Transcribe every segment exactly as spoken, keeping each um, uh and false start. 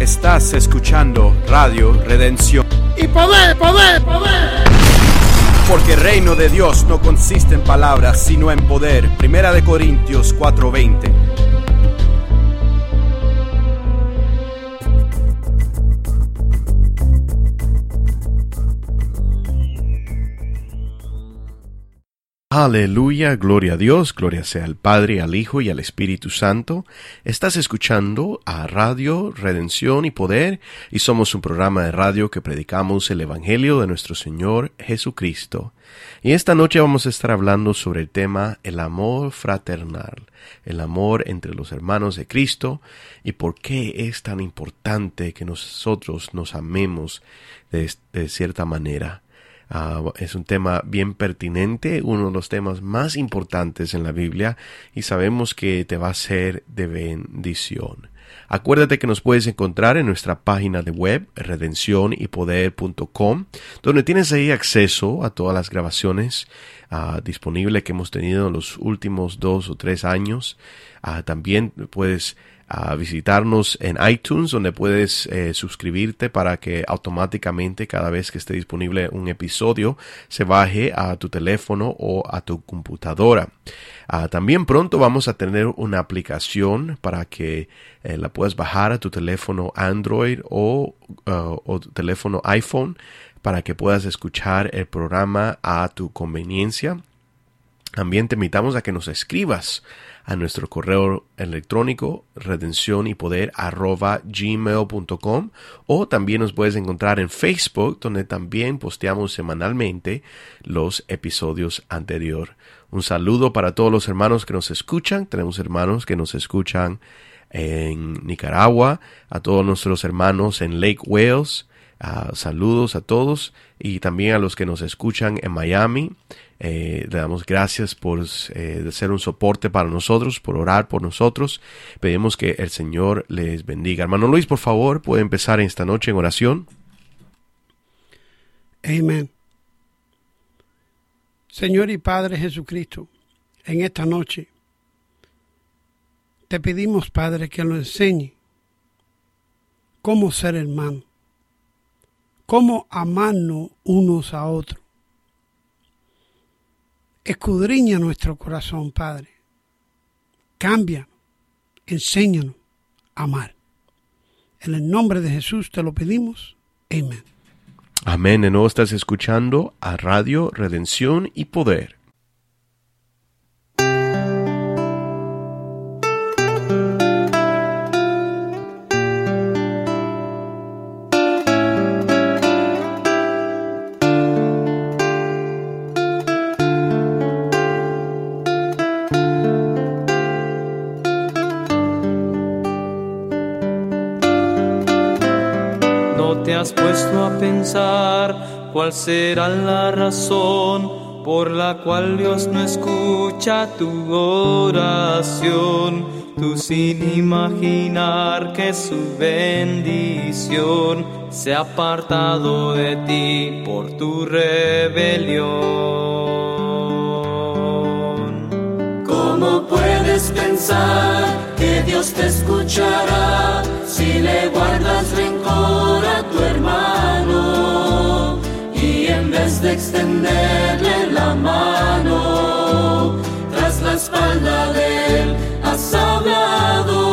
Estás escuchando Radio Redención. Y poder, poder, poder. Porque el reino de Dios no consiste en palabras, sino en poder. Primera de Corintios cuatro veinte. Aleluya, gloria a Dios, gloria sea al Padre, al Hijo y al Espíritu Santo. Estás escuchando a Radio Redención y Poder, y somos un programa de radio que predicamos el Evangelio de nuestro Señor Jesucristo. Y esta noche vamos a estar hablando sobre el tema el amor fraternal, el amor entre los hermanos de Cristo, y por qué es tan importante que nosotros nos amemos de, de cierta manera. Uh, es un tema bien pertinente, uno de los temas más importantes en la Biblia, y sabemos que te va a ser de bendición. Acuérdate que nos puedes encontrar en nuestra página de web, redención y poder punto com, donde tienes ahí acceso a todas las grabaciones uh, disponibles que hemos tenido en los últimos dos o tres años. Uh, también puedes a visitarnos en iTunes, donde puedes eh, suscribirte para que automáticamente cada vez que esté disponible un episodio se baje a tu teléfono o a tu computadora. Uh, también pronto vamos a tener una aplicación para que eh, la puedas bajar a tu teléfono Android o, uh, o tu teléfono iPhone para que puedas escuchar el programa a tu conveniencia. También te invitamos a que nos escribas a nuestro correo electrónico redenciónypoder arroba gmail punto com, o también nos puedes encontrar en Facebook, donde también posteamos semanalmente los episodios anteriores. Un saludo para todos los hermanos que nos escuchan. Tenemos hermanos que nos escuchan en Nicaragua, a todos nuestros hermanos en Lake Wales. Uh, saludos a todos, y también a los que nos escuchan en Miami. Eh, le damos gracias por eh, ser un soporte para nosotros, por orar por nosotros. Pedimos que el Señor les bendiga. Hermano Luis, por favor, puede empezar esta noche en oración. Amén. Señor y Padre Jesucristo, en esta noche te pedimos, Padre, que nos enseñe cómo ser hermano, cómo amarnos unos a otros. Escudriña nuestro corazón, Padre. Cambia, enséñanos a amar. En el nombre de Jesús te lo pedimos. Amén. Amén. De nuevo estás escuchando a Radio Redención y Poder. ¿Has puesto a pensar cuál será la razón por la cual Dios no escucha tu oración? Tú sin imaginar que su bendición se ha apartado de ti por tu rebelión. ¿Cómo puedes pensar que Dios te escuchará si le guardas rencor a tu hermano y en vez de extenderle la mano, tras la espalda de él has hablado?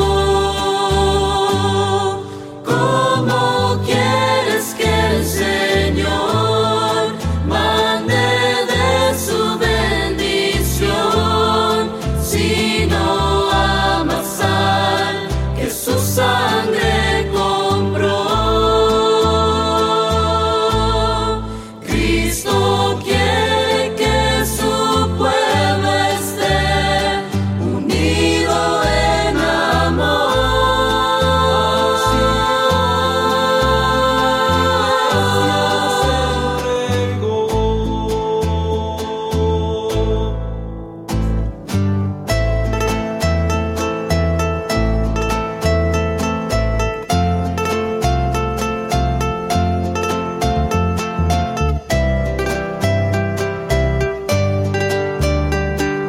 ¿Cómo quieres que el Señor mande de su bendición si no amas al que su sangre compró? Cristo quiere que su pueblo esté unido en amor.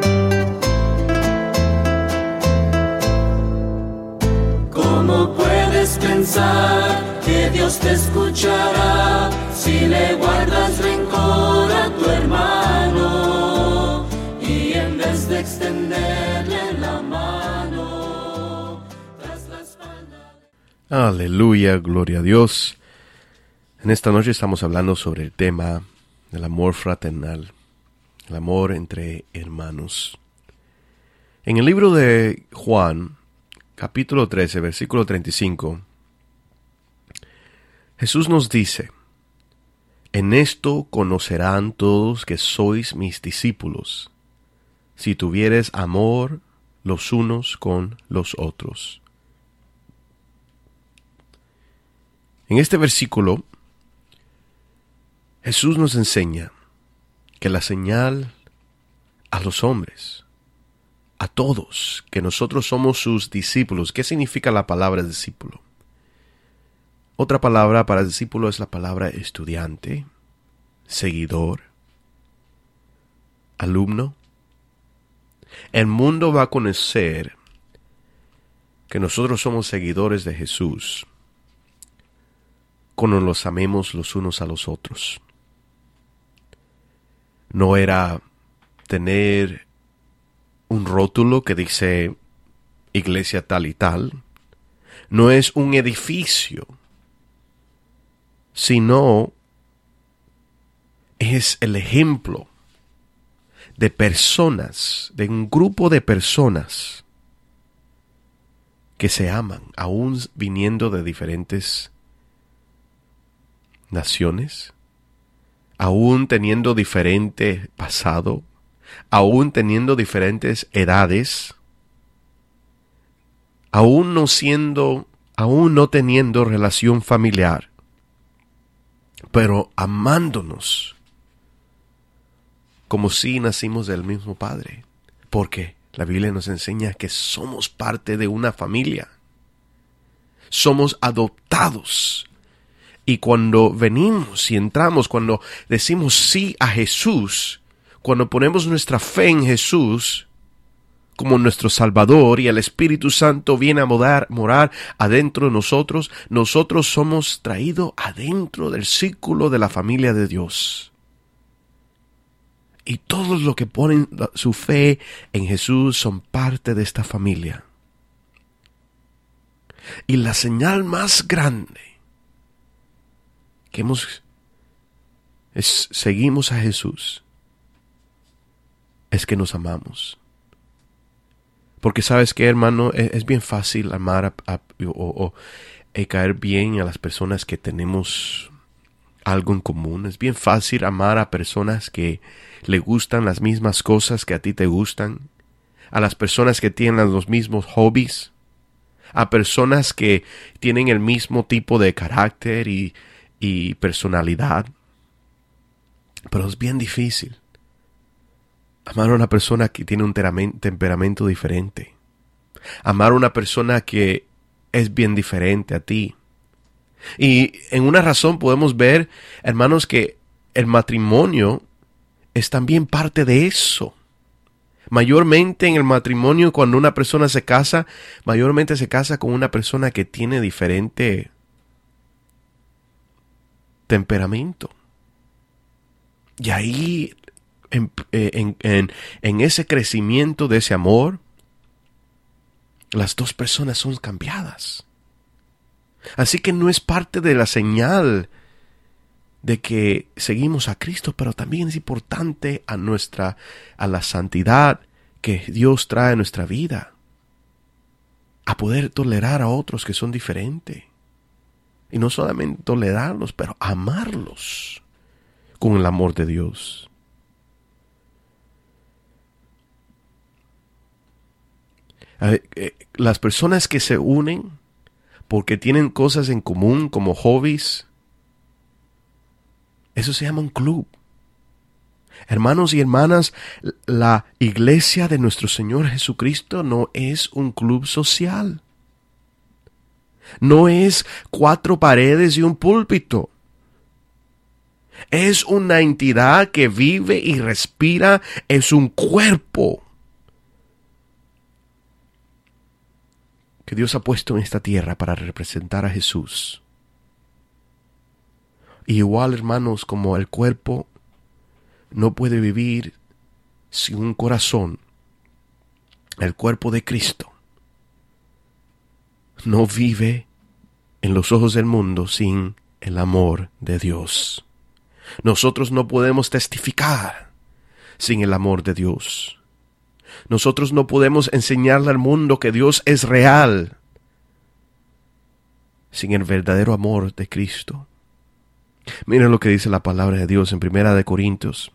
¿Cómo puede puedes pensar que Dios te escuchará si le guardas rencor a tu hermano y en vez de extenderle la mano das la espalda. Aleluya, gloria a Dios. En esta noche estamos hablando sobre el tema del amor fraternal, el amor entre hermanos. En el libro de Juan, capítulo trece, versículo treinta y cinco, Jesús nos dice: en esto conocerán todos que sois mis discípulos, si tuviereis amor los unos con los otros. En este versículo, Jesús nos enseña que la señal a los hombres, a todos, que nosotros somos sus discípulos. ¿Qué significa la palabra discípulo? Otra palabra para discípulo es la palabra estudiante, seguidor, alumno. El mundo va a conocer que nosotros somos seguidores de Jesús cuando los amemos los unos a los otros. No era tener un rótulo que dice iglesia tal y tal. No es un edificio, sino es el ejemplo de personas, de un grupo de personas que se aman, aún viniendo de diferentes naciones, aún teniendo diferente pasado, aún teniendo diferentes edades, aún no siendo, aún no teniendo relación familiar, pero amándonos como si nacimos del mismo Padre, porque la Biblia nos enseña que somos parte de una familia, somos adoptados. Y cuando venimos y entramos, cuando decimos sí a Jesús, cuando ponemos nuestra fe en Jesús como nuestro Salvador y el Espíritu Santo viene a morar, morar adentro de nosotros, nosotros somos traídos adentro del círculo de la familia de Dios. Y todos los que ponen su fe en Jesús son parte de esta familia. Y la señal más grande que hemos, es, seguimos a Jesús, es que nos amamos. Porque sabes que, hermano, es, es bien fácil amar a, a, o, o, o caer bien a las personas que tenemos algo en común. Es bien fácil amar a personas que le gustan las mismas cosas que a ti te gustan, a las personas que tienen los mismos hobbies, a personas que tienen el mismo tipo de carácter y y personalidad. Pero es bien difícil amar a una persona que tiene un temperamento diferente, amar a una persona que es bien diferente a ti. Y en una razón podemos ver, hermanos, que el matrimonio es también parte de eso. Mayormente en el matrimonio, cuando una persona se casa, mayormente se casa con una persona que tiene diferente temperamento. Y ahí, en, en, en, en ese crecimiento de ese amor, las dos personas son cambiadas. Así que no es parte de la señal de que seguimos a Cristo, pero también es importante a nuestra, a la santidad que Dios trae a nuestra vida, a poder tolerar a otros que son diferentes. Y no solamente tolerarlos, pero amarlos con el amor de Dios. Las personas que se unen porque tienen cosas en común como hobbies, eso se llama un club. Hermanos y hermanas, la iglesia de nuestro Señor Jesucristo no es un club social. No es cuatro paredes y un púlpito. Es una entidad que vive y respira, es un cuerpo que Dios ha puesto en esta tierra para representar a Jesús. Y igual, hermanos, como el cuerpo no puede vivir sin un corazón, el cuerpo de Cristo no vive en los ojos del mundo sin el amor de Dios. Nosotros no podemos testificar sin el amor de Dios. Nosotros no podemos enseñarle al mundo que Dios es real sin el verdadero amor de Cristo. Miren lo que dice la palabra de Dios en Primera de Corintios,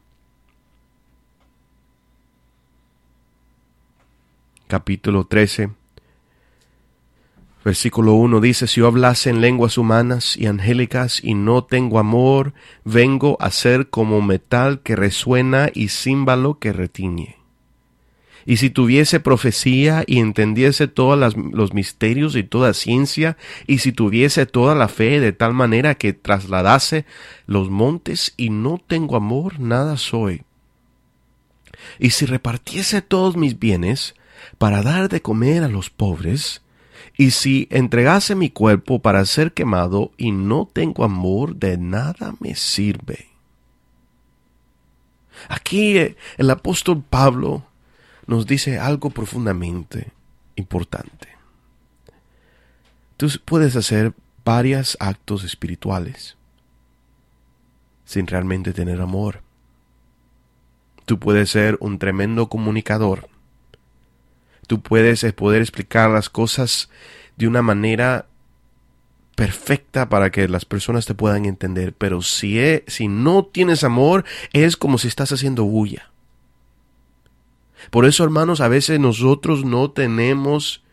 capítulo trece, versículo uno, dice: si yo hablase en lenguas humanas y angélicas y no tengo amor, vengo a ser como metal que resuena y címbalo que retiñe. Y si tuviese profecía y entendiese todos las, los misterios y toda ciencia, y si tuviese toda la fe de tal manera que trasladase los montes y no tengo amor, nada soy. Y si repartiese todos mis bienes para dar de comer a los pobres, y si entregase mi cuerpo para ser quemado y no tengo amor, de nada me sirve. Aquí eh, el apóstol Pablo nos dice algo profundamente importante. Tú puedes hacer varios actos espirituales sin realmente tener amor. Tú puedes ser un tremendo comunicador. Tú puedes poder explicar las cosas de una manera perfecta para que las personas te puedan entender. Pero si, es, si no tienes amor, es como si estás haciendo bulla. Por eso, hermanos, a veces nosotros no tenemos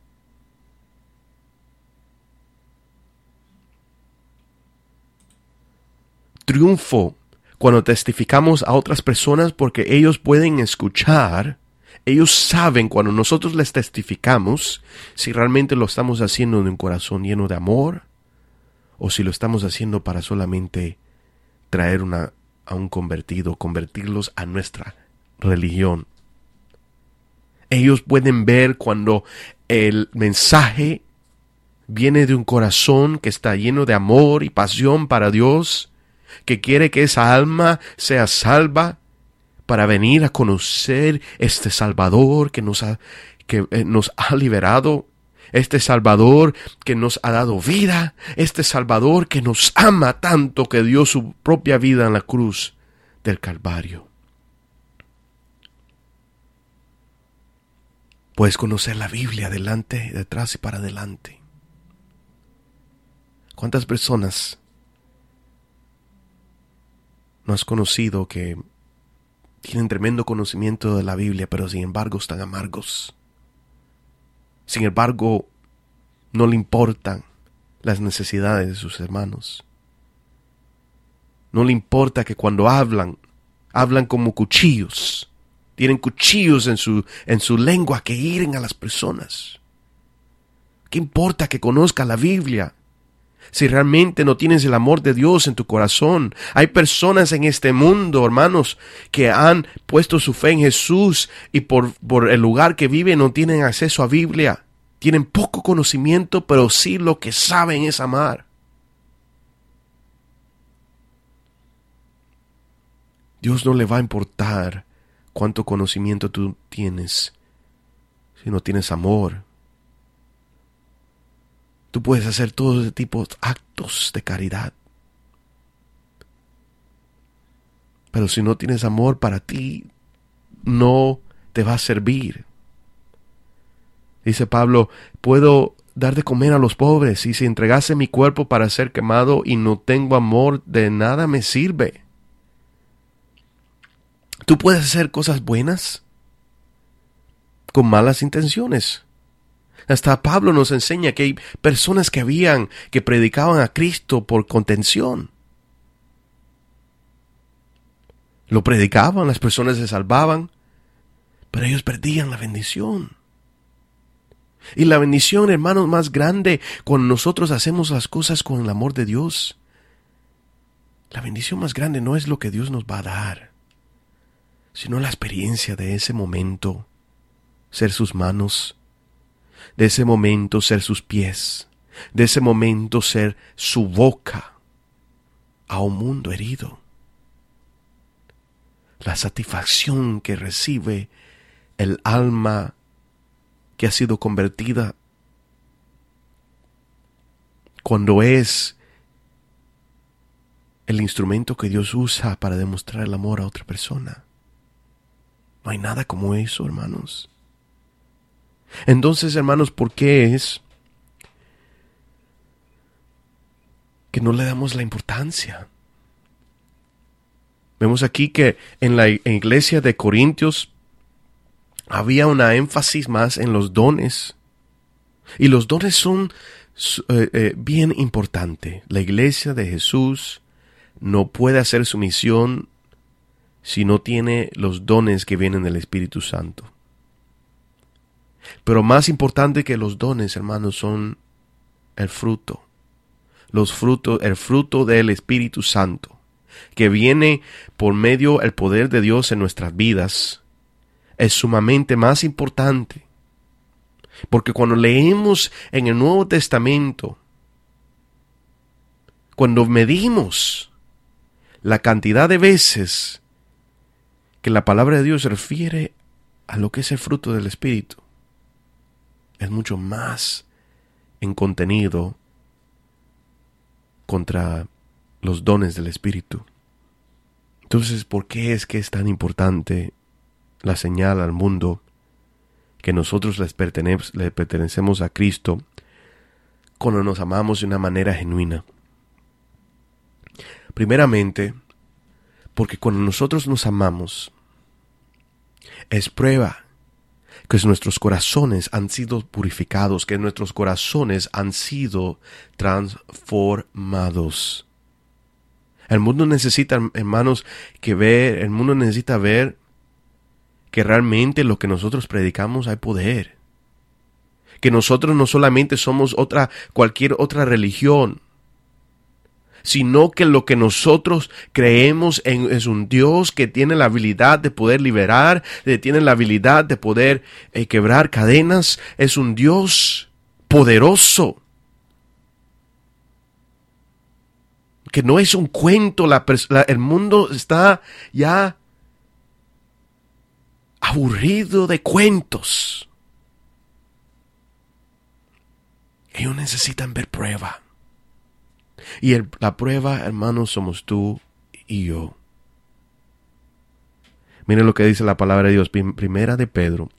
triunfo cuando testificamos a otras personas, porque ellos pueden escuchar. Ellos saben cuando nosotros les testificamos si realmente lo estamos haciendo de un corazón lleno de amor o si lo estamos haciendo para solamente traer una, a un convertido, convertirlos a nuestra religión. Ellos pueden ver cuando el mensaje viene de un corazón que está lleno de amor y pasión para Dios, que quiere que esa alma sea salva para venir a conocer este Salvador que nos ha, que nos ha liberado, este Salvador que nos ha dado vida, este Salvador que nos ama tanto que dio su propia vida en la cruz del Calvario. Puedes conocer la Biblia adelante, detrás y para adelante. ¿Cuántas personas no has conocido que tienen tremendo conocimiento de la Biblia, pero sin embargo están amargos? Sin embargo, no le importan las necesidades de sus hermanos. No le importa que cuando hablan, hablan como cuchillos. Tienen cuchillos en su, en su lengua que hieren a las personas. ¿Qué importa que conozca la Biblia si realmente no tienes el amor de Dios en tu corazón? Hay personas en este mundo, hermanos, que han puesto su fe en Jesús y por, por el lugar que viven no tienen acceso a Biblia. Tienen poco conocimiento, pero sí lo que saben es amar. Dios no le va a importar cuánto conocimiento tú tienes si no tienes amor. Tú puedes hacer todo ese tipo de actos de caridad, pero si no tienes amor, para ti no te va a servir. Dice Pablo: puedo dar de comer a los pobres, y si entregase mi cuerpo para ser quemado y no tengo amor, de nada me sirve. Tú puedes hacer cosas buenas con malas intenciones. Hasta Pablo nos enseña que hay personas que habían, que predicaban a Cristo por contención. Lo predicaban, las personas se salvaban, pero ellos perdían la bendición. Y la bendición, hermanos, más grande cuando nosotros hacemos las cosas con el amor de Dios. La bendición más grande no es lo que Dios nos va a dar, sino la experiencia de ese momento, ser sus manos, de ese momento ser sus pies, de ese momento ser su boca a un mundo herido. La satisfacción que recibe el alma que ha sido convertida cuando es el instrumento que Dios usa para demostrar el amor a otra persona. No hay nada como eso, hermanos. Entonces, hermanos, ¿por qué es que no le damos la importancia? Vemos aquí que en la iglesia de Corintios había una énfasis más en los dones. Y los dones son eh, eh, bien importantes. La iglesia de Jesús no puede hacer su misión si no tiene los dones que vienen del Espíritu Santo. Pero más importante que los dones, hermanos, son el fruto. Los frutos, el fruto del Espíritu Santo, que viene por medio del poder de Dios en nuestras vidas, es sumamente más importante. Porque cuando leemos en el Nuevo Testamento, cuando medimos la cantidad de veces que la palabra de Dios se refiere a lo que es el fruto del Espíritu, es mucho más en contenido contra los dones del Espíritu. Entonces, ¿por qué es que es tan importante la señal al mundo que nosotros les pertenecemos, le pertenecemos a Cristo cuando nos amamos de una manera genuina? Primeramente, porque cuando nosotros nos amamos, es prueba que nuestros corazones han sido purificados, que nuestros corazones han sido transformados. El mundo necesita, hermanos, que ver, el mundo necesita ver que realmente lo que nosotros predicamos hay poder. Que nosotros no solamente somos otra, cualquier otra religión, sino que lo que nosotros creemos en es un Dios que tiene la habilidad de poder liberar, que tiene la habilidad de poder eh, quebrar cadenas, es un Dios poderoso, que no es un cuento. La, la, el mundo está ya aburrido de cuentos. Ellos necesitan ver prueba. Y el, la prueba, hermanos, somos tú y yo. Miren lo que dice la palabra de Dios. Primera de Pedro,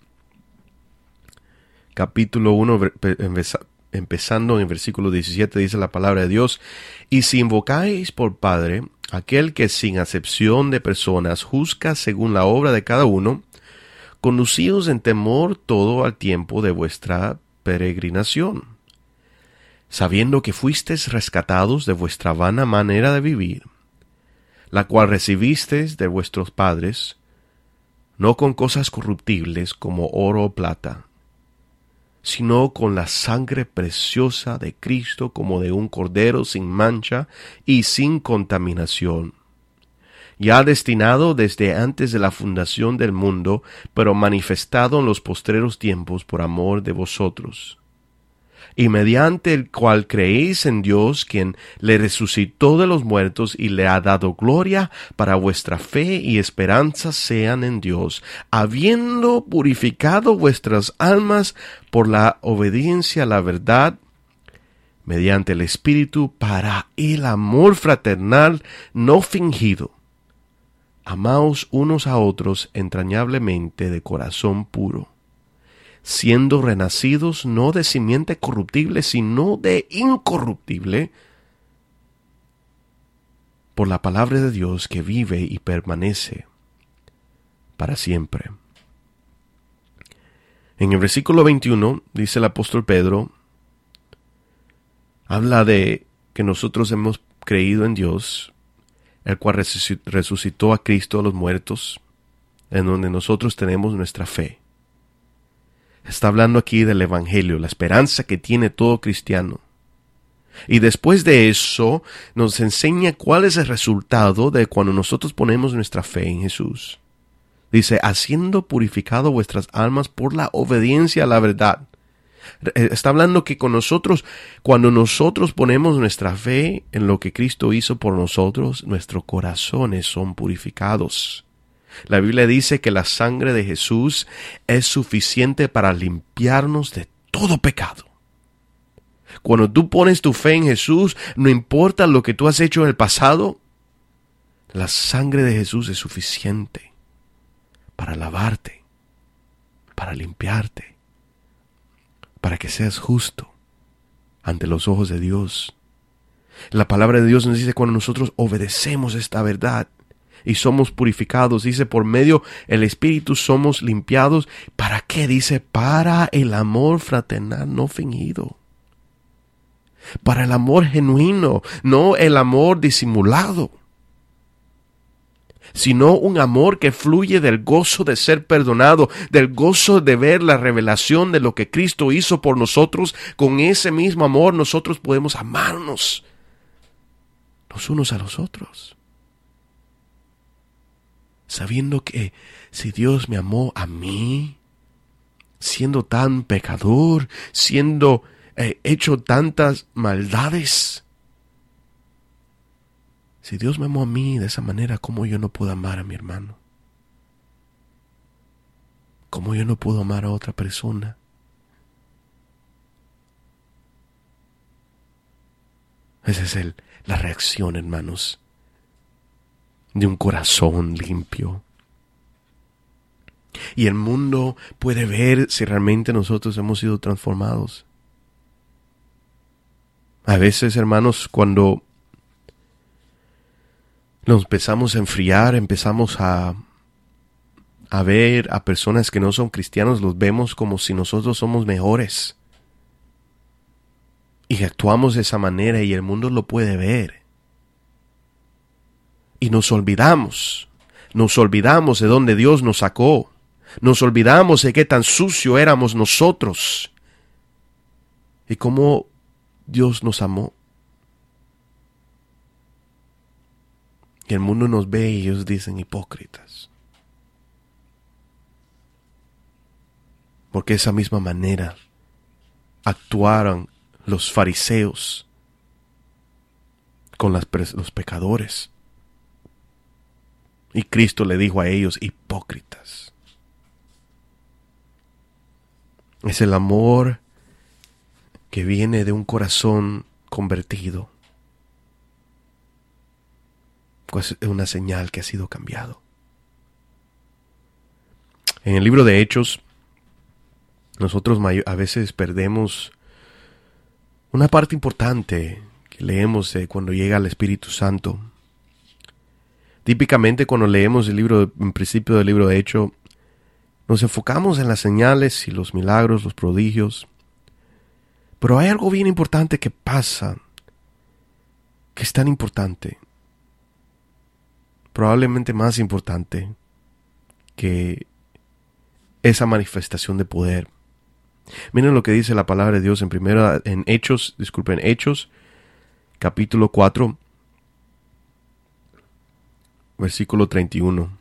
capítulo uno, empezando en el versículo diecisiete, dice la palabra de Dios: y si invocáis por Padre aquel que sin acepción de personas juzga según la obra de cada uno, conducíos en temor todo al tiempo de vuestra peregrinación, sabiendo que fuisteis rescatados de vuestra vana manera de vivir, la cual recibisteis de vuestros padres, no con cosas corruptibles como oro o plata, sino con la sangre preciosa de Cristo, como de un cordero sin mancha y sin contaminación, ya destinado desde antes de la fundación del mundo, pero manifestado en los postreros tiempos por amor de vosotros, y mediante el cual creéis en Dios, quien le resucitó de los muertos y le ha dado gloria, para vuestra fe y esperanza sean en Dios, habiendo purificado vuestras almas por la obediencia a la verdad, mediante el Espíritu, para el amor fraternal no fingido. Amaos unos a otros entrañablemente de corazón puro, siendo renacidos no de simiente corruptible, sino de incorruptible, por la palabra de Dios que vive y permanece para siempre. En el versículo veintiuno dice el apóstol Pedro, habla de que nosotros hemos creído en Dios, el cual resucitó a Cristo de los muertos, en donde nosotros tenemos nuestra fe. Está hablando aquí del Evangelio, la esperanza que tiene todo cristiano. Y después de eso nos enseña cuál es el resultado de cuando nosotros ponemos nuestra fe en Jesús. Dice, haciendo purificado vuestras almas por la obediencia a la verdad. Está hablando que con nosotros, cuando nosotros ponemos nuestra fe en lo que Cristo hizo por nosotros, nuestros corazones son purificados. La Biblia dice que la sangre de Jesús es suficiente para limpiarnos de todo pecado. Cuando tú pones tu fe en Jesús, no importa lo que tú has hecho en el pasado, la sangre de Jesús es suficiente para lavarte, para limpiarte, para que seas justo ante los ojos de Dios. La palabra de Dios nos dice cuando nosotros obedecemos esta verdad y somos purificados, dice por medio del Espíritu somos limpiados. ¿Para qué? Dice para el amor fraternal no fingido. Para el amor genuino, no el amor disimulado, sino un amor que fluye del gozo de ser perdonado, del gozo de ver la revelación de lo que Cristo hizo por nosotros. Con ese mismo amor nosotros podemos amarnos los unos a los otros, sabiendo que si Dios me amó a mí, siendo tan pecador, siendo eh, hecho tantas maldades, si Dios me amó a mí de esa manera, ¿cómo yo no puedo amar a mi hermano? ¿Cómo yo no puedo amar a otra persona? Esa es el, la reacción, hermanos, de un corazón limpio. Y el mundo puede ver si realmente nosotros hemos sido transformados. A veces, hermanos, cuando nos empezamos a enfriar, empezamos a, a ver a personas que no son cristianos, los vemos como si nosotros somos mejores. Y actuamos de esa manera y el mundo lo puede ver. Y nos olvidamos, nos olvidamos de dónde Dios nos sacó. Nos olvidamos de qué tan sucio éramos nosotros. Y cómo Dios nos amó. Y el mundo nos ve y ellos dicen hipócritas. Porque de esa misma manera actuaron los fariseos con las, los pecadores. Y Cristo le dijo a ellos hipócritas. Es el amor que viene de un corazón convertido. Pues es una señal que ha sido cambiado. En el libro de Hechos, nosotros a veces perdemos una parte importante que leemos de cuando llega el Espíritu Santo. Típicamente cuando leemos el libro, en principio del libro de Hechos, nos enfocamos en las señales y los milagros, los prodigios. Pero hay algo bien importante que pasa, que es tan importante, probablemente más importante que esa manifestación de poder. Miren lo que dice la palabra de Dios en primera, en Hechos, disculpen, Hechos, capítulo cuatro, versículo treinta y uno.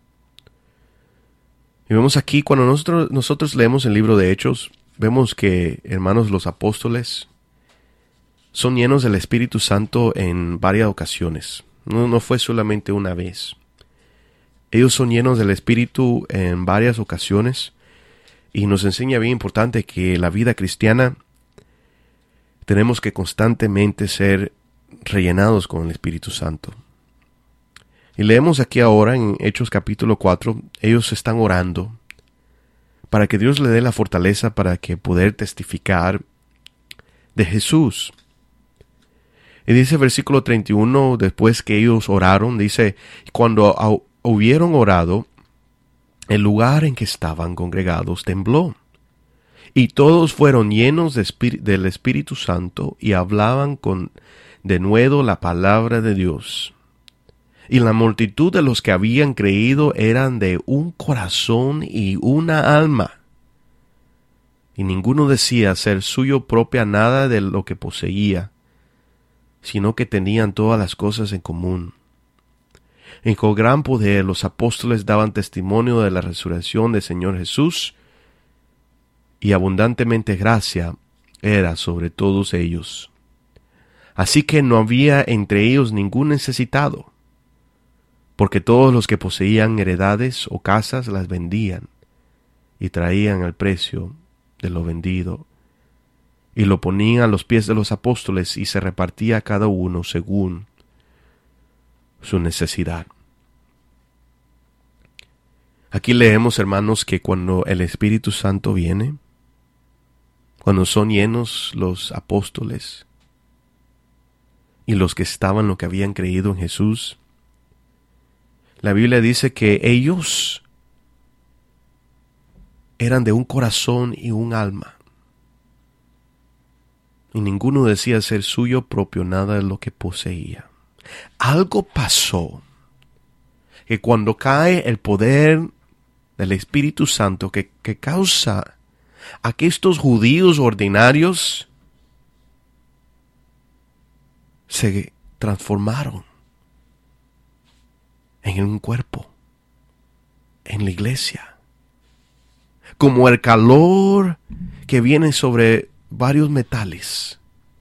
Y vemos aquí, cuando nosotros, nosotros leemos el libro de Hechos, vemos que, hermanos, los apóstoles son llenos del Espíritu Santo en varias ocasiones. No, no fue solamente una vez. Ellos son llenos del Espíritu en varias ocasiones. Y nos enseña bien importante que la vida cristiana tenemos que constantemente ser rellenados con el Espíritu Santo. Y leemos aquí ahora en Hechos capítulo cuatro, ellos están orando para que Dios le dé la fortaleza para que poder testificar de Jesús. Y dice versículo treinta y uno, después que ellos oraron, dice, cuando hubieron orado, el lugar en que estaban congregados tembló, y todos fueron llenos de espíritu, del Espíritu Santo y hablaban con denuedo la palabra de Dios. Y la multitud de los que habían creído eran de un corazón y una alma. Y ninguno decía ser suyo propia nada de lo que poseía, sino que tenían todas las cosas en común. Y con gran poder los apóstoles daban testimonio de la resurrección del Señor Jesús, y abundantemente gracia era sobre todos ellos. Así que no había entre ellos ningún necesitado, porque todos los que poseían heredades o casas las vendían y traían el precio de lo vendido y lo ponían a los pies de los apóstoles, y se repartía a cada uno según su necesidad. Aquí leemos, hermanos, que cuando el Espíritu Santo viene, cuando son llenos los apóstoles y los que estaban, los que habían creído en Jesús, la Biblia dice que ellos eran de un corazón y un alma, y ninguno decía ser suyo propio nada de lo que poseía. Algo pasó, que cuando cae el poder del Espíritu Santo, que, que causa a que estos judíos ordinarios se transformaron en un cuerpo, en la iglesia, como el calor que viene sobre varios metales,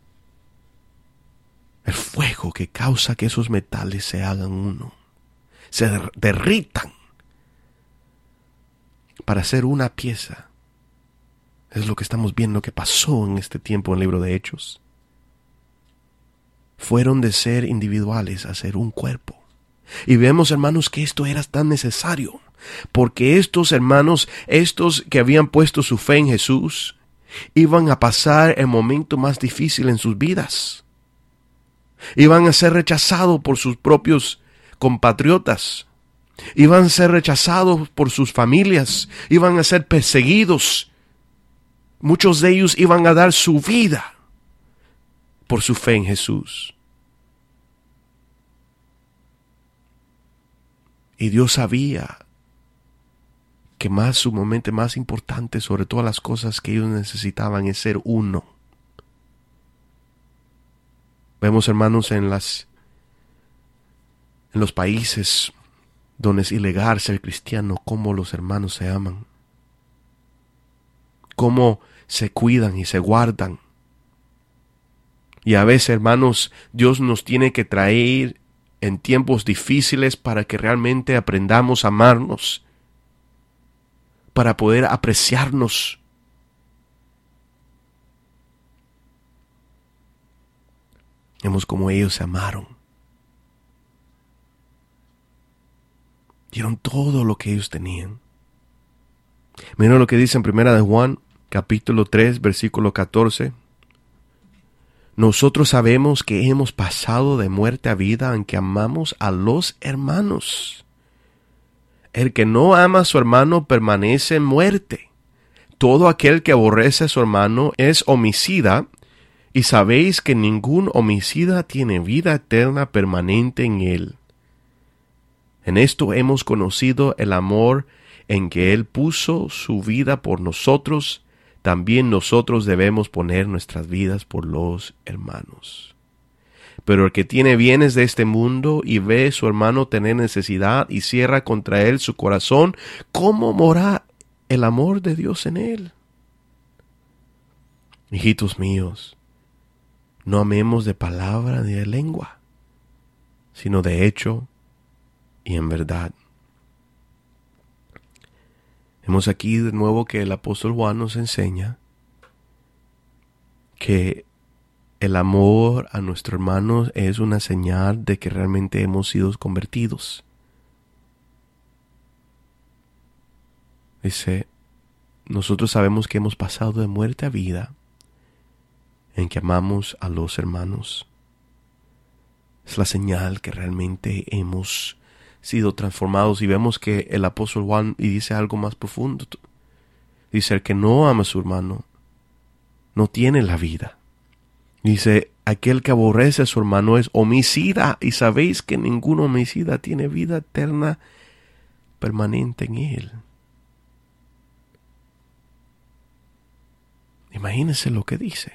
el fuego que causa que esos metales se hagan uno, se derritan para hacer una pieza. Es lo que estamos viendo que pasó en este tiempo en el libro de Hechos. Fueron de ser individuales a ser un cuerpo. Y vemos, hermanos, que esto era tan necesario, porque estos hermanos, estos que habían puesto su fe en Jesús, iban a pasar el momento más difícil en sus vidas. Iban a ser rechazados por sus propios compatriotas. Iban a ser rechazados por sus familias. Iban a ser perseguidos. Muchos de ellos iban a dar su vida por su fe en Jesús. Y Dios sabía que más sumamente más importante sobre todas las cosas que ellos necesitaban es ser uno. Vemos, hermanos, en las en los países donde es ilegal ser cristiano, cómo los hermanos se aman, cómo se cuidan y se guardan. Y a veces, hermanos, Dios nos tiene que traer en tiempos difíciles para que realmente aprendamos a amarnos, para poder apreciarnos. Vemos como ellos se amaron. Dieron todo lo que ellos tenían. Miren lo que dice en Primera de Juan, capítulo tres, versículo catorce. Nosotros sabemos que hemos pasado de muerte a vida aunque amamos a los hermanos. El que no ama a su hermano permanece en muerte. Todo aquel que aborrece a su hermano es homicida, y sabéis que ningún homicida tiene vida eterna permanente en él. En esto hemos conocido el amor en que Él puso su vida por nosotros. También nosotros debemos poner nuestras vidas por los hermanos. Pero el que tiene bienes de este mundo y ve a su hermano tener necesidad y cierra contra él su corazón, ¿cómo mora el amor de Dios en él? Hijitos míos, no amemos de palabra ni de lengua, sino de hecho y en verdad. Vemos aquí de nuevo que el apóstol Juan nos enseña que el amor a nuestro hermano es una señal de que realmente hemos sido convertidos. Dice, nosotros sabemos que hemos pasado de muerte a vida en que amamos a los hermanos. Es la señal que realmente hemos sido transformados. Y vemos que el apóstol Juan y dice algo más profundo. Dice, el que no ama a su hermano no tiene la vida. Dice, aquel que aborrece a su hermano es homicida, y sabéis que ningún homicida tiene vida eterna permanente en él. Imagínense lo que dice.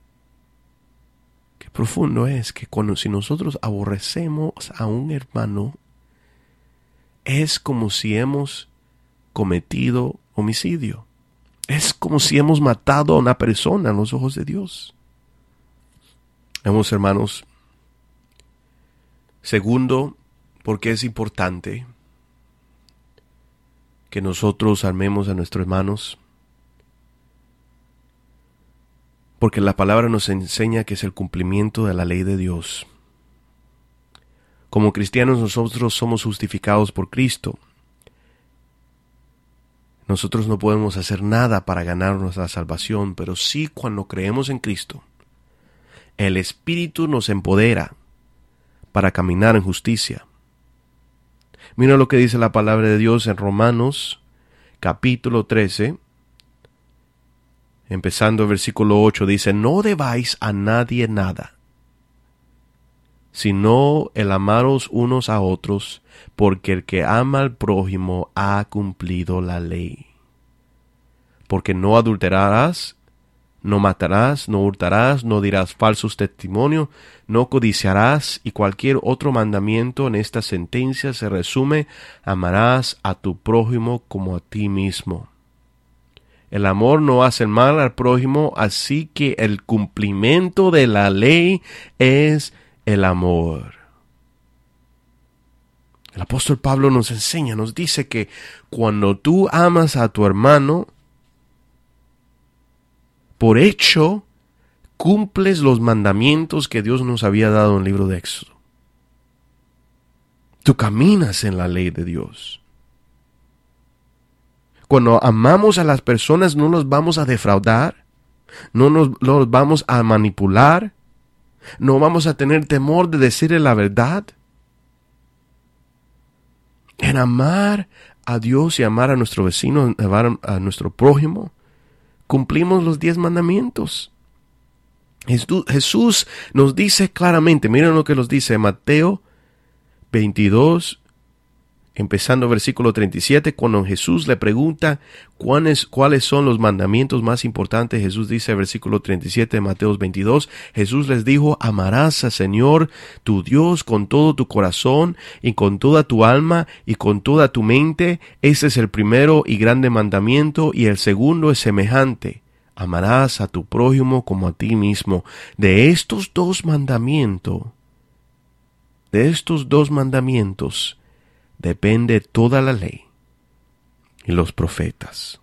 Qué profundo es que cuando si nosotros aborrecemos a un hermano, es como si hemos cometido homicidio. Es como si hemos matado a una persona en los ojos de Dios. Vamos, hermanos. Segundo, porque es importante que nosotros amemos a nuestros hermanos. Porque la palabra nos enseña que es el cumplimiento de la ley de Dios. Como cristianos nosotros somos justificados por Cristo. Nosotros no podemos hacer nada para ganarnos la salvación, pero sí cuando creemos en Cristo. El Espíritu nos empodera para caminar en justicia. Mira lo que dice la palabra de Dios en Romanos, capítulo trece, empezando el versículo ocho, dice: no debáis a nadie nada, sino el amaros unos a otros, porque el que ama al prójimo ha cumplido la ley. Porque no adulterarás, no matarás, no hurtarás, no dirás falsos testimonios, no codiciarás, y cualquier otro mandamiento en esta sentencia se resume: amarás a tu prójimo como a ti mismo. El amor no hace mal al prójimo, así que el cumplimiento de la ley es el amor. El apóstol Pablo nos enseña, nos dice que cuando tú amas a tu hermano, por hecho, cumples los mandamientos que Dios nos había dado en el libro de Éxodo. Tú caminas en la ley de Dios. Cuando amamos a las personas, no los vamos a defraudar, no nos los vamos a manipular, no vamos a tener temor de decirle la verdad. En amar a Dios y amar a nuestro vecino, amar a nuestro prójimo, cumplimos los diez mandamientos. Jesús nos dice claramente, miren lo que nos dice Mateo veintidós, empezando versículo treinta y siete, cuando Jesús le pregunta cuáles, cuáles son los mandamientos más importantes. Jesús dice, versículo treinta y siete de Mateo veintidós, Jesús les dijo: amarás al Señor tu Dios con todo tu corazón y con toda tu alma y con toda tu mente. Ese es el primero y grande mandamiento, y el segundo es semejante: amarás a tu prójimo como a ti mismo. De estos dos mandamientos, de estos dos mandamientos, depende toda la ley y los profetas.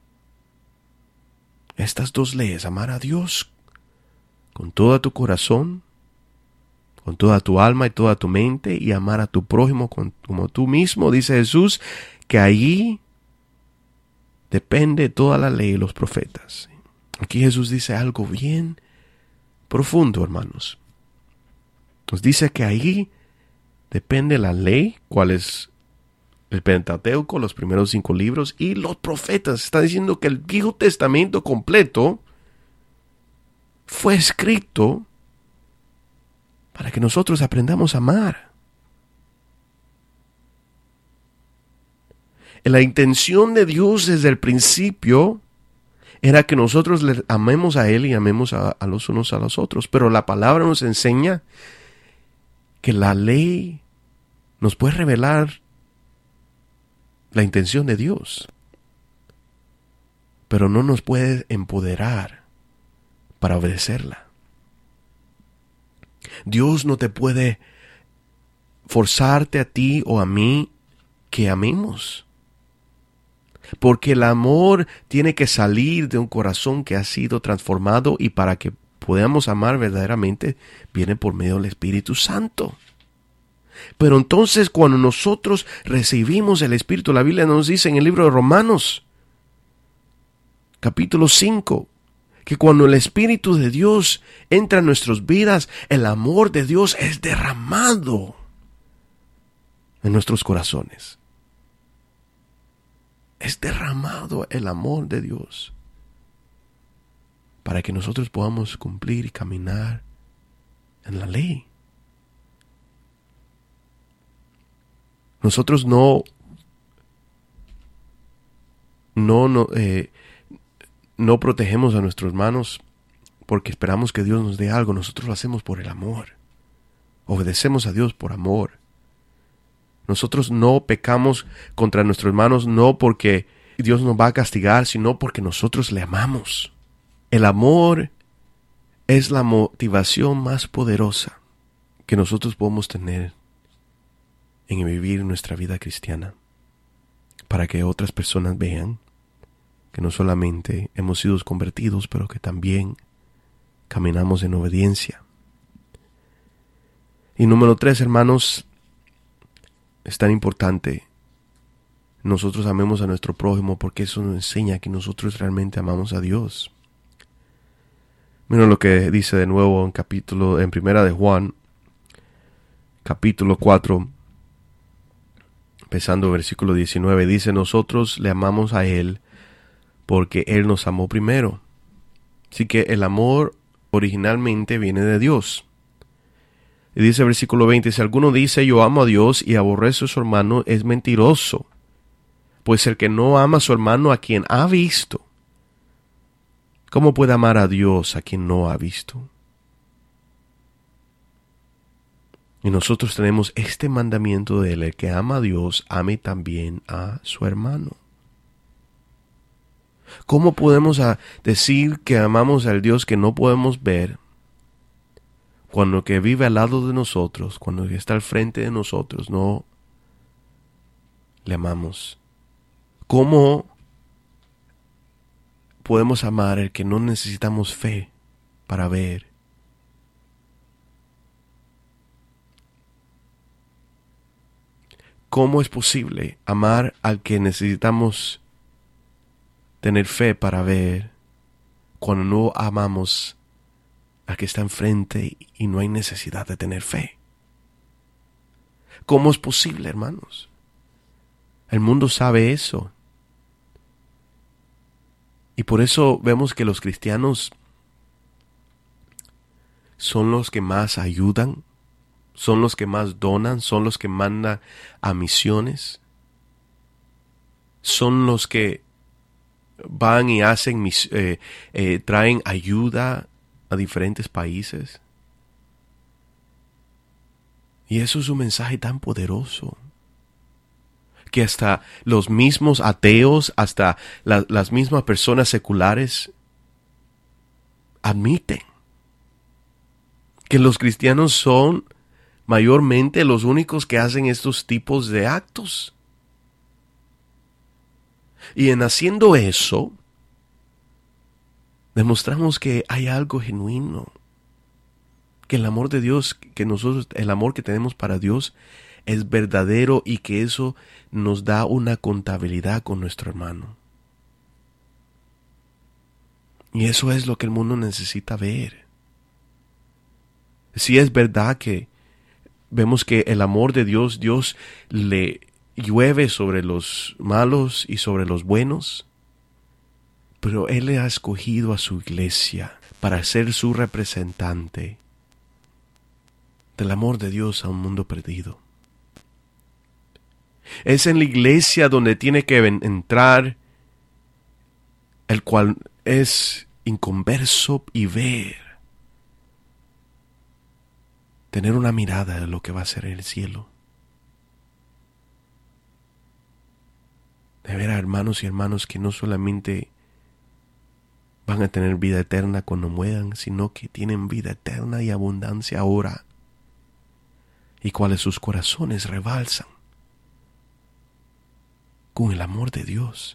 Estas dos leyes: amar a Dios con todo tu corazón, con toda tu alma y toda tu mente, y amar a tu prójimo como tú mismo. Dice Jesús que allí depende toda la ley y los profetas. Aquí Jesús dice algo bien profundo, hermanos. Nos dice que allí depende la ley, cuál es el Pentateuco, los primeros cinco libros, y los profetas. Está diciendo que el Viejo Testamento completo fue escrito para que nosotros aprendamos a amar. La intención de Dios desde el principio era que nosotros le amemos a Él y amemos a, a los unos a los otros. Pero la palabra nos enseña que la ley nos puede revelar la intención de Dios, pero no nos puede empoderar para obedecerla. Dios no te puede forzarte a ti o a mí que amemos, porque el amor tiene que salir de un corazón que ha sido transformado, y para que podamos amar verdaderamente viene por medio del Espíritu Santo. Pero entonces cuando nosotros recibimos el Espíritu, la Biblia nos dice en el libro de Romanos, capítulo cinco, que cuando el Espíritu de Dios entra en nuestras vidas, el amor de Dios es derramado en nuestros corazones. Es derramado el amor de Dios para que nosotros podamos cumplir y caminar en la ley. Nosotros no, no, no, eh, no protegemos a nuestros hermanos porque esperamos que Dios nos dé algo. Nosotros lo hacemos por el amor. Obedecemos a Dios por amor. Nosotros no pecamos contra nuestros hermanos no porque Dios nos va a castigar, sino porque nosotros le amamos. El amor es la motivación más poderosa que nosotros podemos tener en vivir nuestra vida cristiana, para que otras personas vean que no solamente hemos sido convertidos, pero que también caminamos en obediencia. Y número tres, hermanos, es tan importante nosotros amemos a nuestro prójimo, porque eso nos enseña que nosotros realmente amamos a Dios. Mira lo que dice de nuevo en capítulo, en Primera de Juan, capítulo cuatro, empezando versículo diecinueve, dice: nosotros le amamos a Él porque Él nos amó primero. Así que el amor originalmente viene de Dios. Y dice el versículo veinte, si alguno dice yo amo a Dios y aborrece a su hermano, es mentiroso. Pues el que no ama a su hermano a quien ha visto, ¿cómo puede amar a Dios a quien no ha visto? Y nosotros tenemos este mandamiento de él: el que ama a Dios, ame también a su hermano. ¿Cómo podemos decir que amamos al Dios que no podemos ver, cuando el que vive al lado de nosotros, cuando el que está al frente de nosotros, no le amamos? ¿Cómo podemos amar al que no necesitamos fe para ver? ¿Cómo es posible amar al que necesitamos tener fe para ver, cuando no amamos al que está enfrente y no hay necesidad de tener fe? ¿Cómo es posible, hermanos? El mundo sabe eso. Y por eso vemos que los cristianos son los que más ayudan, son los que más donan, son los que mandan a misiones, son los que van y hacen, eh, eh, traen ayuda a diferentes países. Y eso es un mensaje tan poderoso, que hasta los mismos ateos, hasta la, las mismas personas seculares admiten que los cristianos son mayormente los únicos que hacen estos tipos de actos. Y en haciendo eso, demostramos que hay algo genuino, que el amor de Dios, que nosotros, el amor que tenemos para Dios es verdadero, y que eso nos da una contabilidad con nuestro hermano. Y eso es lo que el mundo necesita ver. Si es verdad que vemos que el amor de Dios, Dios le llueve sobre los malos y sobre los buenos, pero Él le ha escogido a su iglesia para ser su representante del amor de Dios a un mundo perdido. Es en la iglesia donde tiene que entrar el cual es inconverso y ver, tener una mirada de lo que va a ser el cielo. De ver a hermanos y hermanos que no solamente van a tener vida eterna cuando mueran, sino que tienen vida eterna y abundancia ahora, y cuales sus corazones rebalsan con el amor de Dios.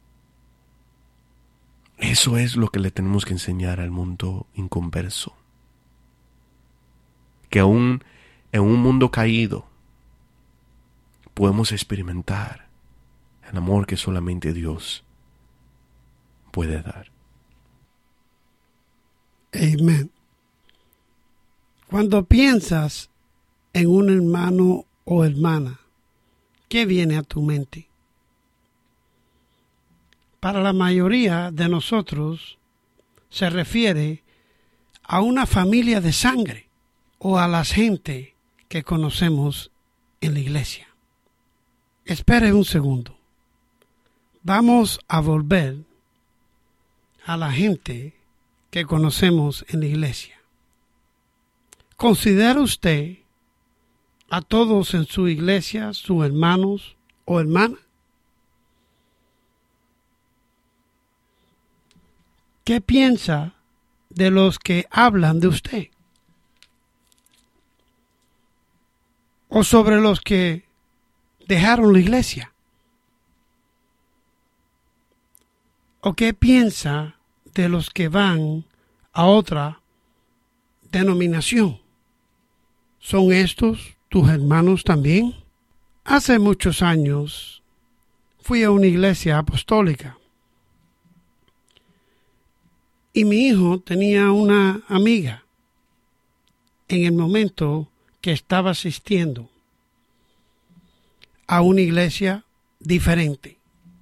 Eso es lo que le tenemos que enseñar al mundo inconverso. Que aún en un mundo caído podemos experimentar el amor que solamente Dios puede dar. Amén. Cuando piensas en un hermano o hermana, ¿qué viene a tu mente? Para la mayoría de nosotros se refiere a una familia de sangre o a la gente que conocemos en la iglesia. Espere un segundo. Vamos a volver a la gente que conocemos en la iglesia. ¿Considera usted a todos en su iglesia sus hermanos o hermanas? ¿Qué piensa de los que hablan de usted? ¿O sobre los que dejaron la iglesia? ¿O qué piensa de los que van a otra denominación? ¿Son estos tus hermanos también? Hace muchos años fui a una iglesia apostólica y mi hijo tenía una amiga en el momento que estaba asistiendo a una iglesia diferente.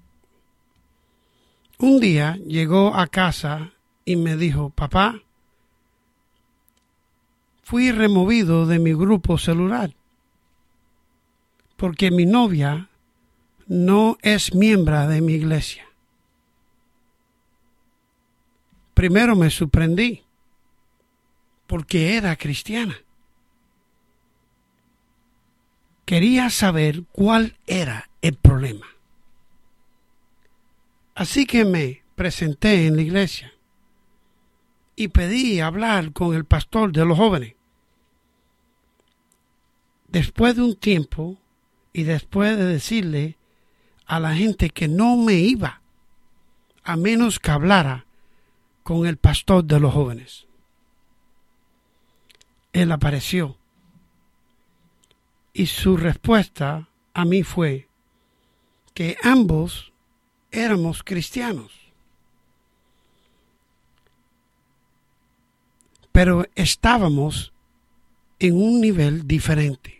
Un día llegó a casa y me dijo: papá, fui removido de mi grupo celular porque mi novia no es miembro de mi iglesia. Primero me sorprendí porque era cristiana. Quería saber cuál era el problema. Así que me presenté en la iglesia y pedí hablar con el pastor de los jóvenes. Después de un tiempo y después de decirle a la gente que no me iba a menos que hablara con el pastor de los jóvenes, él apareció y su respuesta a mí fue que ambos éramos cristianos, pero estábamos en un nivel diferente.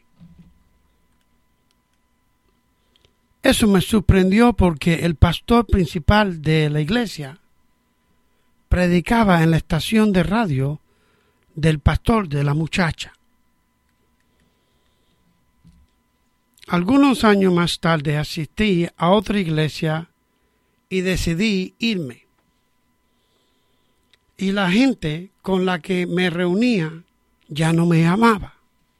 Eso me sorprendió porque el pastor principal de la iglesia predicaba en la estación de radio del pastor de la muchacha. Algunos años más tarde asistí a otra iglesia y decidí irme. Y la gente con la que me reunía ya no me amaba.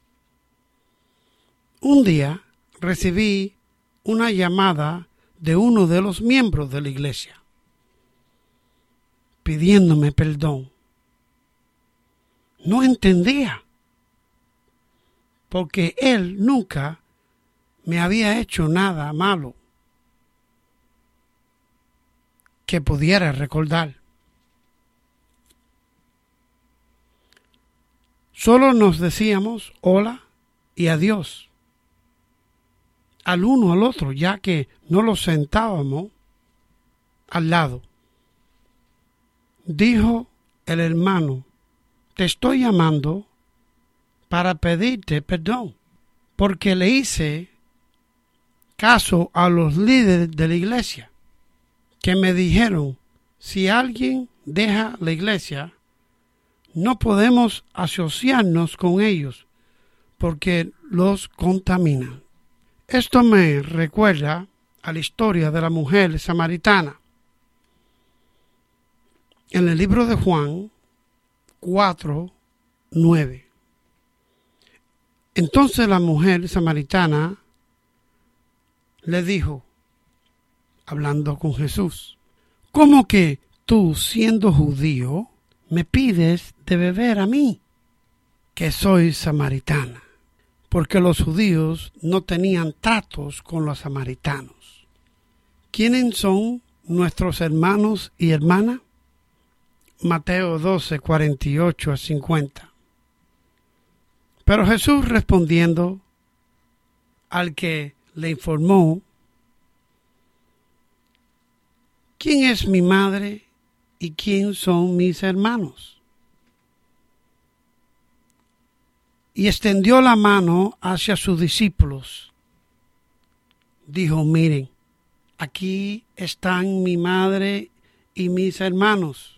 Un día recibí una llamada de uno de los miembros de la iglesia pidiéndome perdón. No entendía, porque él nunca me había hecho nada malo que pudiera recordar. Solo nos decíamos hola y adiós al uno al otro, ya que no los sentábamos al lado. Dijo el hermano: te estoy llamando para pedirte perdón, porque le hice caso a los líderes de la iglesia, que me dijeron: si alguien deja la iglesia, no podemos asociarnos con ellos, porque los contaminan. Esto me recuerda a la historia de la mujer samaritana. En el libro de Juan cuatro, nueve. Entonces la mujer samaritana le dijo, hablando con Jesús: ¿cómo que tú, siendo judío, me pides de beber a mí, que soy samaritana? Porque los judíos no tenían tratos con los samaritanos. ¿Quiénes son nuestros hermanos y hermanas? Mateo doce, cuarenta y ocho a cincuenta. Pero Jesús, respondiendo al que le informó: ¿quién es mi madre y quién son mis hermanos? Y extendió la mano hacia sus discípulos. Dijo: miren, aquí están mi madre y mis hermanos.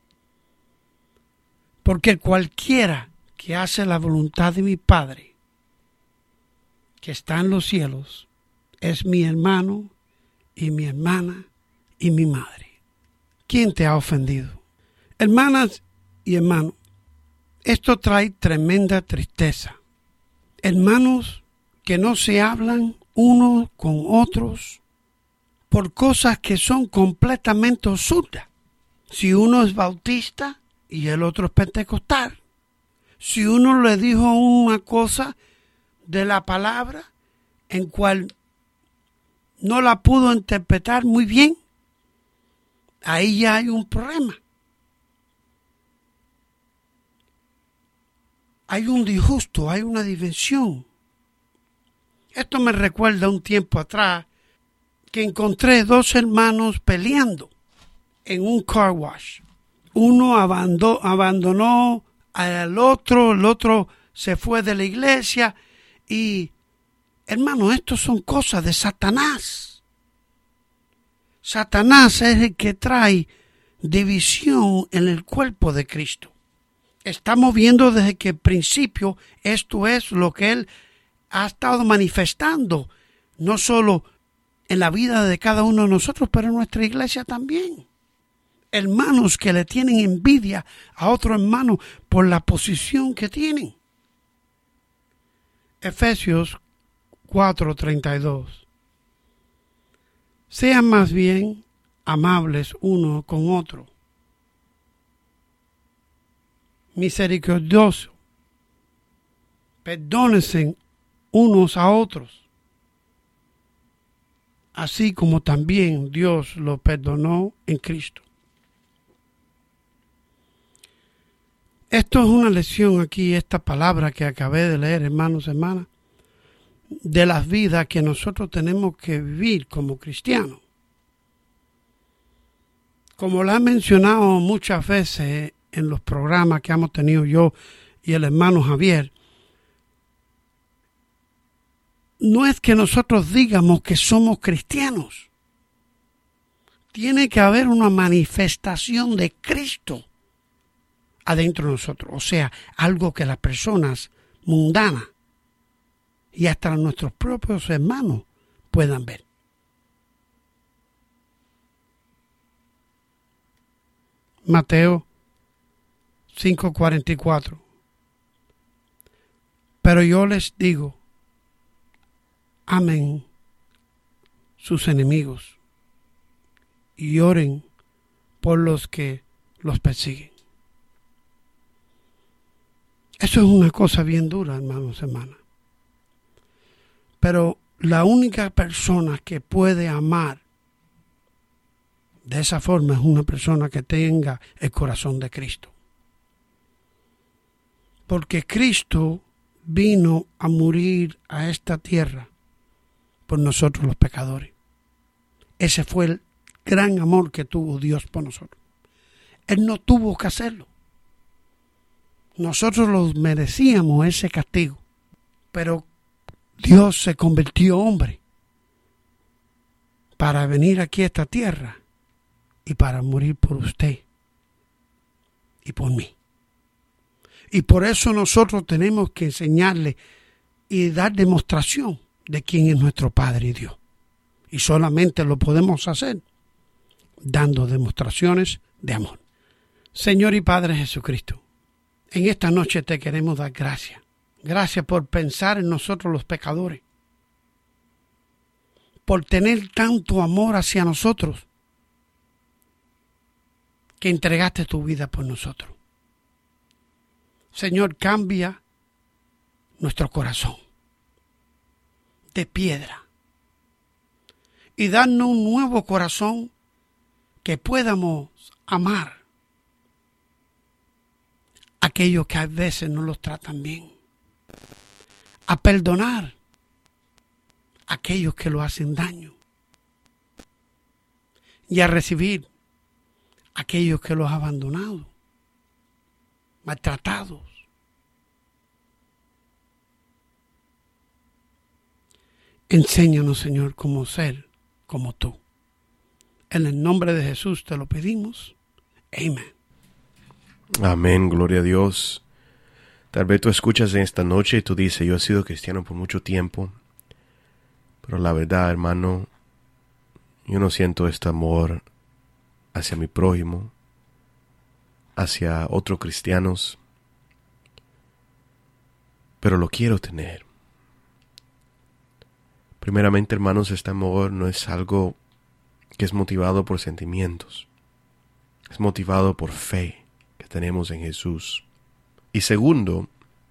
Porque cualquiera que hace la voluntad de mi Padre, que está en los cielos, es mi hermano y mi hermana y mi madre. ¿Quién te ha ofendido? Hermanas y hermanos, esto trae tremenda tristeza. Hermanos que no se hablan unos con otros por cosas que son completamente absurdas. Si uno es bautista y el otro es pentecostal. Si uno le dijo una cosa de la palabra en cual no la pudo interpretar muy bien, ahí ya hay un problema. Hay un disgusto, hay una diversión. Esto me recuerda un tiempo atrás que encontré dos hermanos peleando en un car wash. Uno abandonó, abandonó al otro, el otro se fue de la iglesia y, hermano, estos son cosas de Satanás. Satanás es el que trae división en el cuerpo de Cristo. Estamos viendo desde que el principio esto es lo que Él ha estado manifestando, no solo en la vida de cada uno de nosotros, pero en nuestra iglesia también. Hermanos que le tienen envidia a otro hermano por la posición que tienen. Efesios cuatro treinta y dos. Sean más bien amables uno con otro, misericordiosos, perdónense unos a otros, así como también Dios lo perdonó en Cristo. Esto es una lección aquí, esta palabra que acabé de leer, hermanos y hermanas, de las vidas que nosotros tenemos que vivir como cristianos. Como lo he mencionado muchas veces en los programas que hemos tenido yo y el hermano Javier, no es que nosotros digamos que somos cristianos. Tiene que haber una manifestación de Cristo adentro de nosotros, o sea, algo que las personas mundanas y hasta nuestros propios hermanos puedan ver. Mateo cinco cuarenta y cuatro. Pero yo les digo, amen sus enemigos y oren por los que los persiguen. Eso es una cosa bien dura, hermanos y hermanas. Pero la única persona que puede amar de esa forma es una persona que tenga el corazón de Cristo. Porque Cristo vino a morir a esta tierra por nosotros los pecadores. Ese fue el gran amor que tuvo Dios por nosotros. Él no tuvo que hacerlo. Nosotros los merecíamos ese castigo, pero Dios se convirtió hombre para venir aquí a esta tierra y para morir por usted y por mí. Y por eso nosotros tenemos que enseñarle y dar demostración de quién es nuestro Padre y Dios. Y solamente lo podemos hacer dando demostraciones de amor. Señor y Padre Jesucristo, en esta noche te queremos dar gracias. Gracias por pensar en nosotros los pecadores. Por tener tanto amor hacia nosotros que entregaste tu vida por nosotros. Señor, cambia nuestro corazón de piedra y danos un nuevo corazón que podamos amar a aquellos que a veces no los tratan bien, a perdonar a aquellos que lo hacen daño y a recibir a aquellos que los han abandonado, maltratados. Enséñanos, Señor, cómo ser como tú. En el nombre de Jesús te lo pedimos. Amén. Amén, gloria a Dios. Tal vez tú escuchas en esta noche y tú dices, yo he sido cristiano por mucho tiempo, pero la verdad, hermano, yo no siento este amor hacia mi prójimo, hacia otros cristianos, pero lo quiero tener. Primeramente, hermanos, este amor no es algo que es motivado por sentimientos. Es motivado por fe que tenemos en Jesús. Y segundo,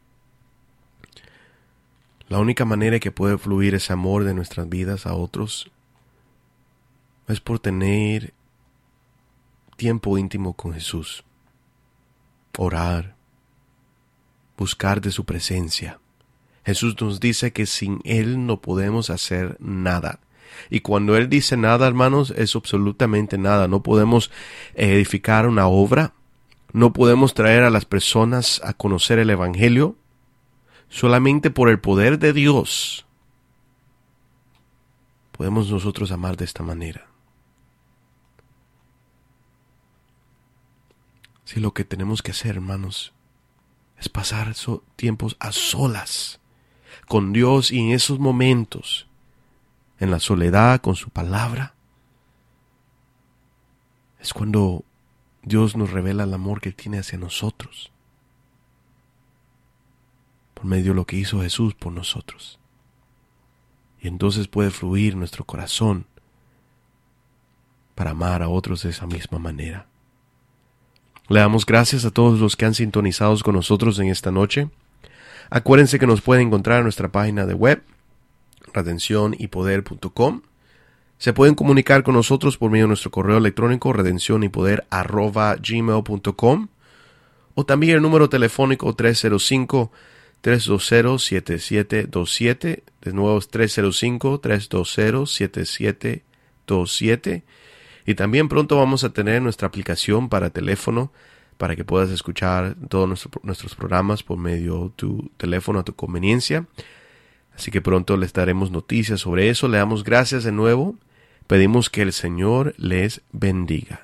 la única manera que puede fluir ese amor de nuestras vidas a otros es por tener tiempo íntimo con Jesús. Orar, buscar de su presencia. Jesús nos dice que sin Él no podemos hacer nada. Y cuando Él dice nada, hermanos, es absolutamente nada. No podemos edificar una obra. No podemos traer a las personas a conocer el Evangelio. Solamente por el poder de Dios podemos nosotros amar de esta manera. Si lo que tenemos que hacer, hermanos, es pasar so- tiempos a solas con Dios, y en esos momentos, en la soledad, con su palabra, es cuando Dios nos revela el amor que tiene hacia nosotros, por medio de lo que hizo Jesús por nosotros. Y entonces puede fluir nuestro corazón para amar a otros de esa misma manera. Le damos gracias a todos los que han sintonizado con nosotros en esta noche. Acuérdense que nos pueden encontrar en nuestra página de web, redención y poder punto com. Se pueden comunicar con nosotros por medio de nuestro correo electrónico redención y poder arroba gmail punto com, o también el número telefónico tres cero cinco, tres dos cero, siete siete dos siete. De nuevo es tres cero cinco, tres dos cero, siete siete dos siete. Y también pronto vamos a tener nuestra aplicación para teléfono, para que puedas escuchar todos nuestro, nuestros programas por medio de tu teléfono a tu conveniencia. Así que pronto les daremos noticias sobre eso. Le damos gracias de nuevo. Pedimos que el Señor les bendiga.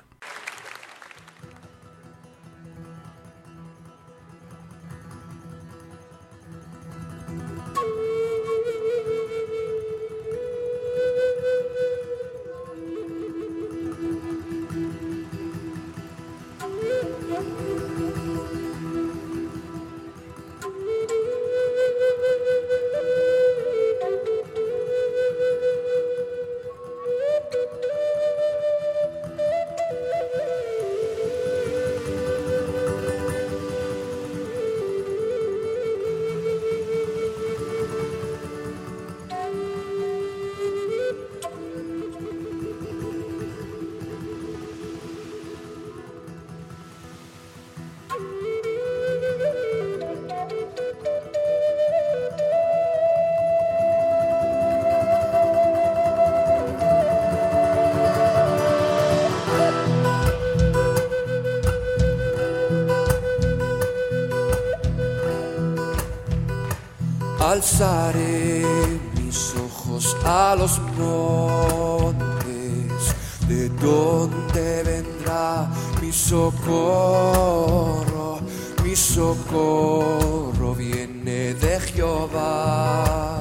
Alzaré mis ojos a los montes, ¿de dónde vendrá mi socorro? Mi socorro viene de Jehová,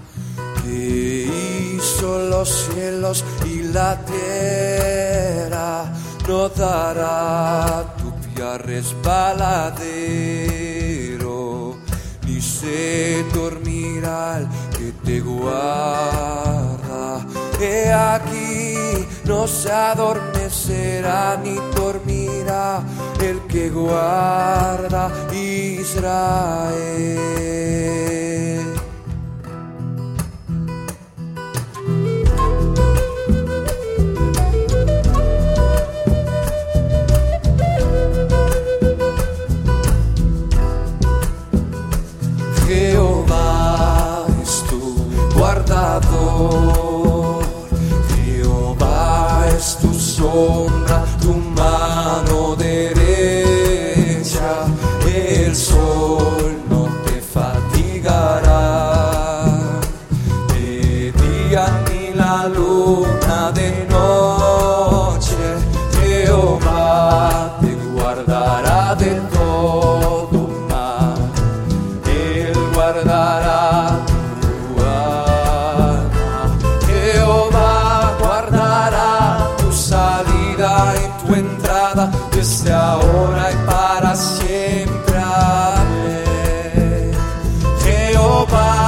que hizo los cielos y la tierra. No dará tu pie resbaladero, ni se dormirá el que te guarda. He aquí, no se adormecerá ni dormirá el que guarda Israel. Jehová es tu guardador, Jehová es tu sombra, tu mano derecha. El sol no te fatigará de día ni la luna de noche. Jehová te guardará de todo mal, Él guardará tu alma. Jehová guardará tu salida y tu entrada desde ahora y para siempre. Amén. Jehová